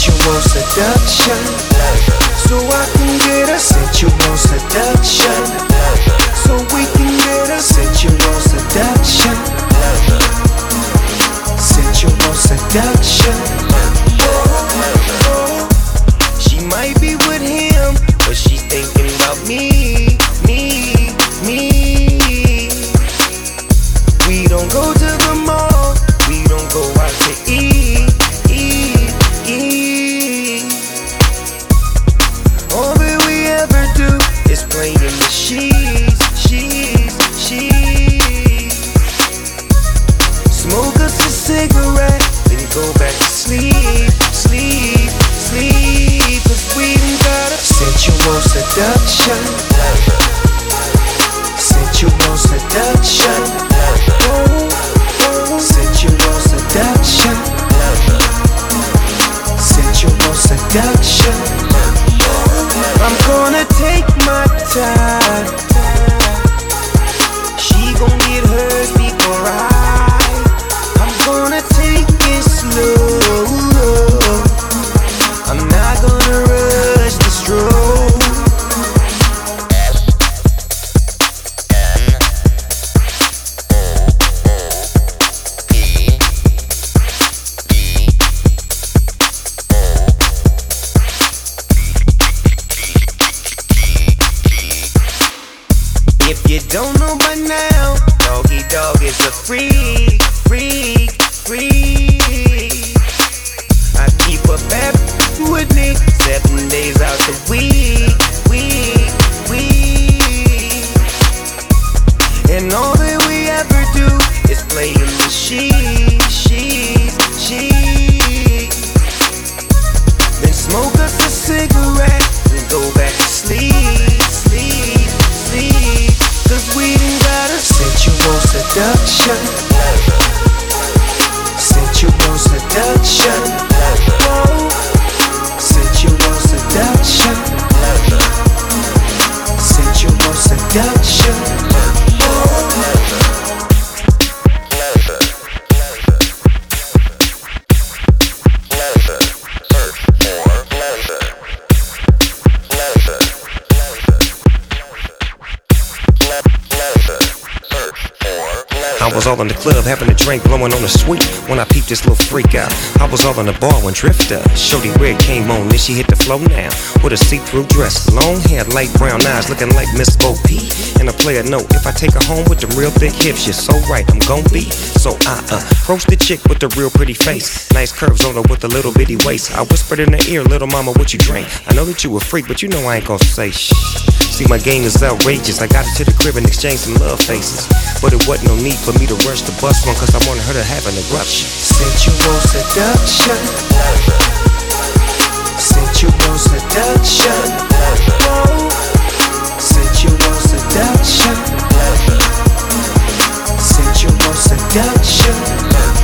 sensual seduction, so I can get a sensual seduction, so we can get a sensual seduction, sensual seduction. She might be with him, but she's thinking about me, me, me. We don't go to the mall, we don't go out to eat, eat, eat. All that we ever do is play in the sheets, sheets, sheets. Smoke us a cigarette, then go back to sleep, sleep, sleep. 'Cause we got a sensual seduction, sensual seduction, sensual seduction, sensual seduction. I'm gonna take my time, she gon' get hers before I'm gonna take it slow, I'm not gonna rush the stroll. If you don't know by now, Doggy Dog is a freak, freak, freak. I keep a bad with me 7 days out the week, week, week. And all that we ever do is play in the sheets, sheets, sheets. Then smoke us a cigarette and go back to sleep, sleep, sleep. 'Cause we done got a sensual seduction, sensual seduction, sensual seduction, sensual seduction. I was all in the club having a drink, blowing on the sweet when I peeped this little freak out. I was all in the bar when Drifter, Shorty Red came on, then she hit the floor now with a see-through dress, long hair, light brown eyes, looking like Miss Bo P. And a player note, if I take her home with them real thick hips, you're so right, I'm gon' be. So I approached the chick with the real pretty face, nice curves on her with a little bitty waist. I whispered in her ear, little mama, what you drink? I know that you a freak, but you know I ain't gon' say shh. See, my game is outrageous. I got her to the crib and exchanged some love faces, but it wasn't no need for me to rush the bus one, 'cause I wanted her to have an eruption. Sensual seduction, sensual seduction, sensual seduction, sensual seduction.